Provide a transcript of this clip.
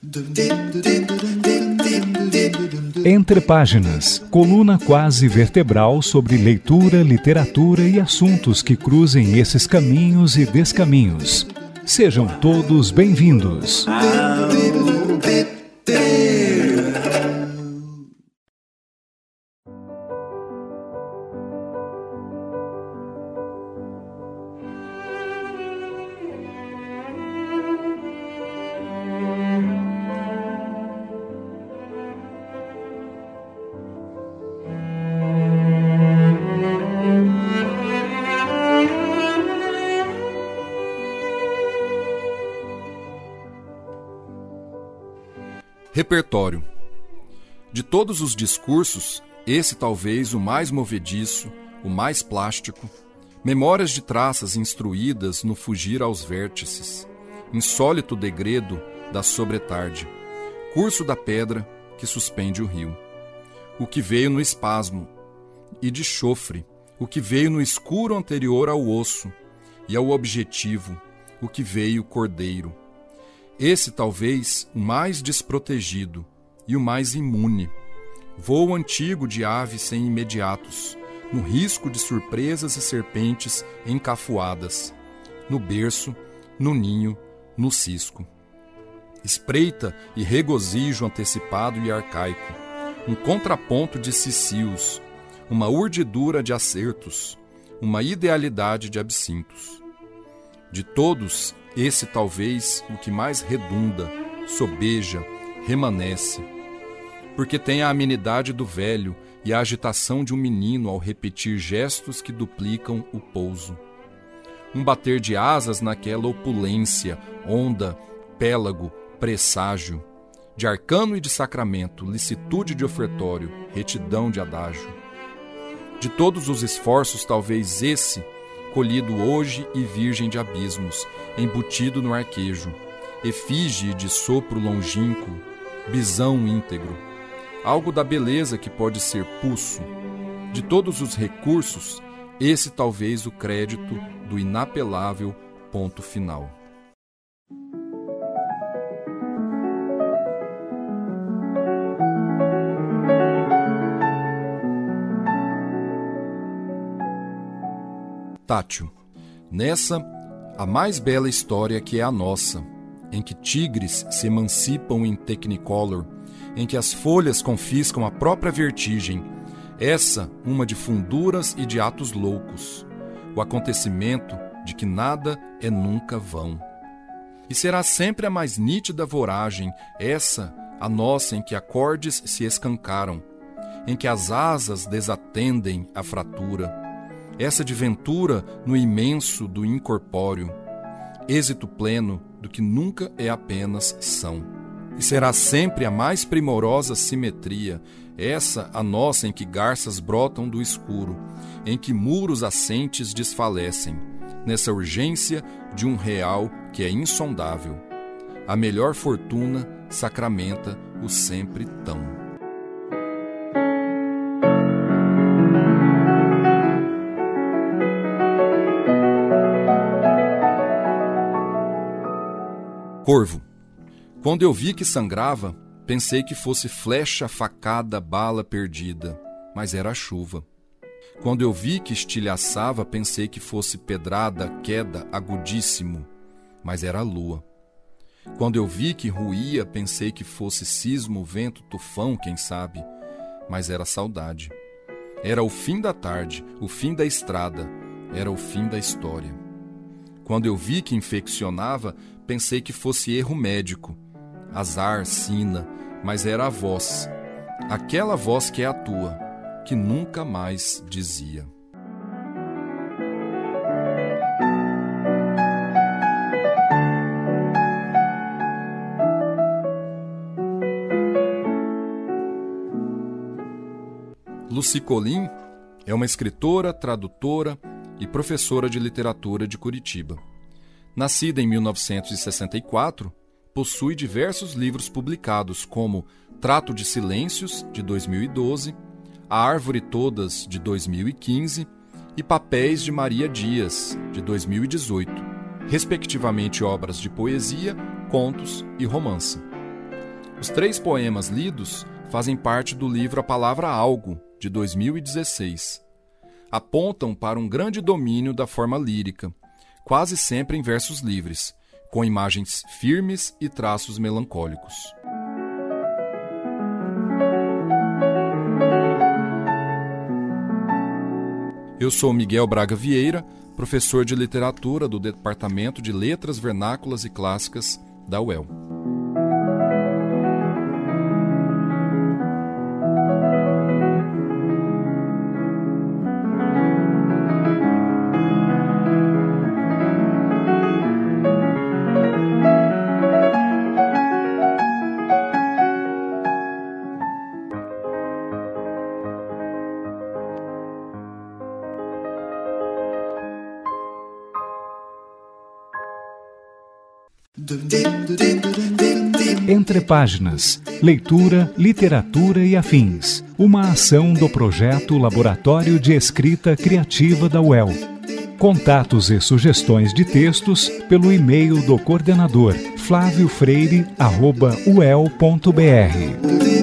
Entre Páginas, coluna quase vertebral sobre leitura, literatura e assuntos que cruzem esses caminhos e descaminhos. Sejam todos bem-vindos. Repertório. De todos os discursos, esse talvez o mais movediço, o mais plástico, memórias de traças instruídas no fugir aos vértices, insólito degredo da sobretarde, curso da pedra que suspende o rio. O que veio no espasmo, e de chofre, o que veio no escuro anterior ao osso, e ao objetivo, o que veio cordeiro. Esse talvez o mais desprotegido e o mais imune. Voo antigo de aves sem imediatos, no risco de surpresas e serpentes encafuadas, no berço, no ninho, no cisco. Espreita e regozijo antecipado e arcaico, um contraponto de cicios, uma urdidura de acertos, uma idealidade de absintos. De todos, esse talvez o que mais redunda, sobeja, remanesce, porque tem a amenidade do velho e a agitação de um menino ao repetir gestos que duplicam o pouso. Um bater de asas naquela opulência, onda, pélago, presságio, de arcano e de sacramento, licitude de ofertório, retidão de adágio. De todos os esforços, talvez esse, colhido hoje e virgem de abismos, embutido no arquejo, efígie de sopro longínquo, bisão íntegro, algo da beleza que pode ser pulso. De todos os recursos, esse talvez o crédito do inapelável ponto final. Tátil. Nessa, a mais bela história que é a nossa, em que tigres se emancipam em Technicolor, em que as folhas confiscam a própria vertigem, essa uma de funduras e de atos loucos, o acontecimento de que nada é nunca vão. E será sempre a mais nítida voragem, essa a nossa em que acordes se escancaram, em que as asas desatendem a fratura, essa de ventura no imenso do incorpóreo, êxito pleno do que nunca é apenas são. E será sempre a mais primorosa simetria, essa a nossa em que garças brotam do escuro, em que muros assentes desfalecem, nessa urgência de um real que é insondável. A melhor fortuna sacramenta o sempre tão. Corvo. Quando eu vi que sangrava, pensei que fosse flecha, facada, bala perdida, mas era a chuva. Quando eu vi que estilhaçava, pensei que fosse pedrada, queda, agudíssimo, mas era a lua. Quando eu vi que ruía, pensei que fosse sismo, vento, tufão, quem sabe, mas era saudade. Era o fim da tarde, o fim da estrada, era o fim da história. Quando eu vi que infeccionava, pensei que fosse erro médico, azar, sina, mas era a voz, aquela voz que é a tua, que nunca mais dizia. Lucy Colin é uma escritora, tradutora e professora de literatura de Curitiba. Nascida em 1964, possui diversos livros publicados, como Trato de Silêncios, de 2012, A Árvore Todas, de 2015 e Papéis de Maria Dias, de 2018, respectivamente obras de poesia, contos e romance. Os 3 poemas lidos fazem parte do livro A Palavra Algo, de 2016. Apontam para um grande domínio da forma lírica, quase sempre em versos livres, com imagens firmes e traços melancólicos. Eu sou Miguel Braga Vieira, professor de literatura do Departamento de Letras Vernáculas e Clássicas da UEL. Entre Páginas, Leitura, Literatura e Afins. Uma ação do projeto Laboratório de Escrita Criativa da UEL. Contatos e sugestões de textos pelo e-mail do coordenador flaviofreire@uel.br.